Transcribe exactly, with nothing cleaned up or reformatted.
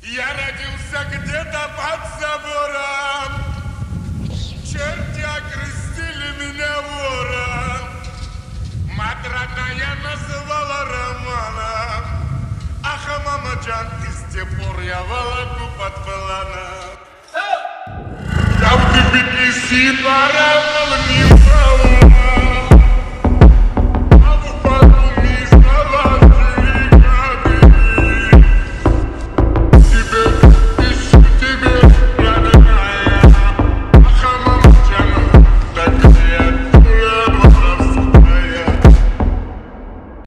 Я родился где-то под забором. Черти окрестили меня вором. Мать родная называла Романа. Ах, мамаджан, и с тех пор я волоку под планом. Я в дыбе неси пора.